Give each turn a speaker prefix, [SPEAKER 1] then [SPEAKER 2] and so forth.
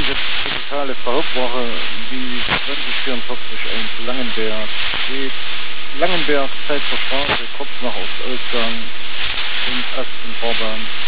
[SPEAKER 1] digitale Verhauptwoche die 2044 zu Langenberg geht. Langenberg Zeit zur Straße, Kopf nach Ostausgang und Aspenfahrbahn.